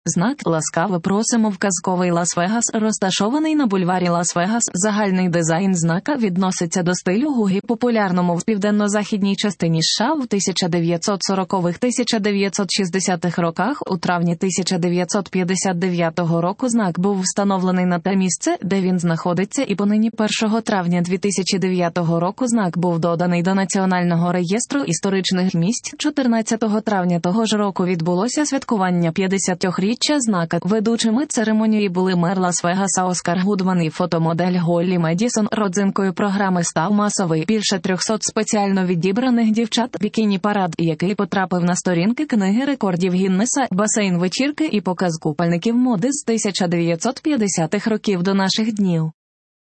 Знак «Ласкаво просимо» в казковий Лас-Вегас, розташований на бульварі Лас-Вегас. Загальний дизайн знака відноситься до стилю гугі, популярному в південно-західній частині США в 1940-1960-х роках. У травні 1959 року знак був встановлений на те місце, де він знаходиться, і понині 1 травня 2009 року знак був доданий до Національного реєстру історичних місць. 14 травня того ж року відбулося святкування 50-річчя знака. Ведучими церемонії були мер Лас-Вегаса Оскар Гудман і фотомодель Голлі Медісон. Родзинкою програми став масовий, більше 300 спеціально відібраних дівчат бікіні-парад, який потрапив на сторінки книги рекордів Гіннеса, басейн вечірки і показ купальників моди з 1950-х років до наших днів.